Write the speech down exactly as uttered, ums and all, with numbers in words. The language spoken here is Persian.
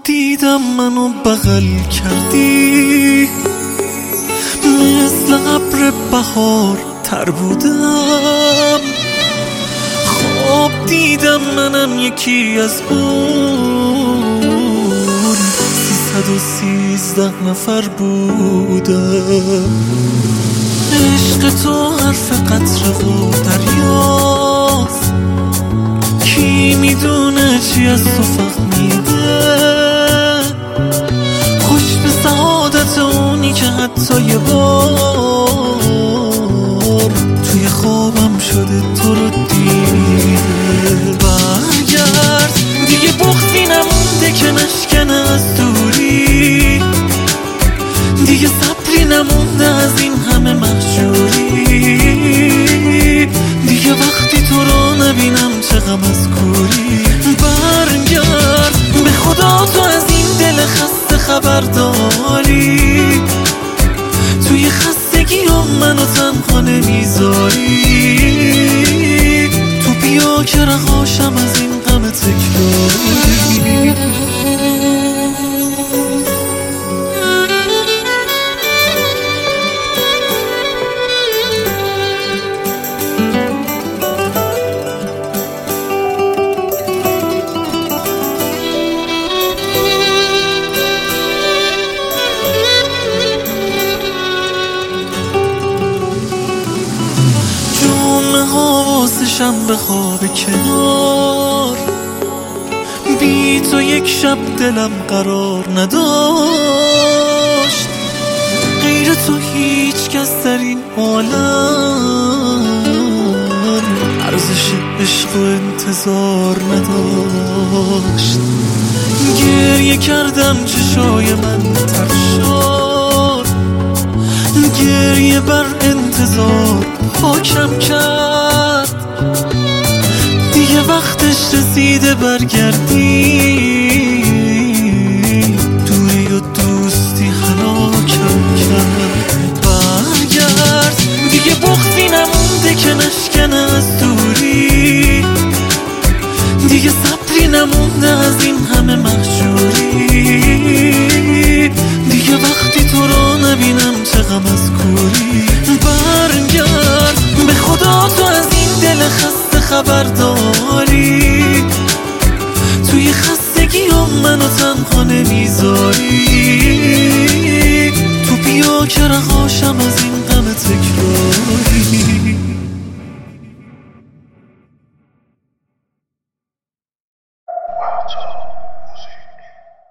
دیدم منو بغل کردی، مثل ابر بهار تر بودم. خواب دیدم منم یکی از اون سیصد و سیزده نفر بودم. عشق تو حرف قطره و دریاست، کی میدونه چی از تو فهمیده. خوش به سعادت اونی که حتی یه بار توی خوابم شده تو رو دیده. برگرد دیگه بغضی نمونده که نشکنه از دوری، دیگه صبری نمونده از این همه مهجوری، دیگه وقتی تو رو نبینم چه غم از کوری. برگرد به خدا تو از این دل خسته خبر داری، توی خستگی هم منو تنها نمیذاری. تو بیا که رهاشم از این غم تکراری. حواسشم به خواب کنار، بی تو یک شب دلم قرار نداشت. غیر تو هیچ کس در این عالم ارزش عشق و انتظار نداشت. گریه کردم چشای من تر شد، گریه بر انتظار حاکم کرد. دیگه وقتش رسیده برگردی، دوری و دوستی هلاکم کرد. برگرد دیگه بغضی نمونده که نشکنه از دوری، دیگه صبری نمونده از این همه مهجوری، دیگه وقتی تو رو نبینم چه غم از کوری. برگرد به خدا تو از این دل خسته خبر داری، توی خستگی هم منو تنها نمیذاری. تو بیا که رهاشم از این غم تکراری.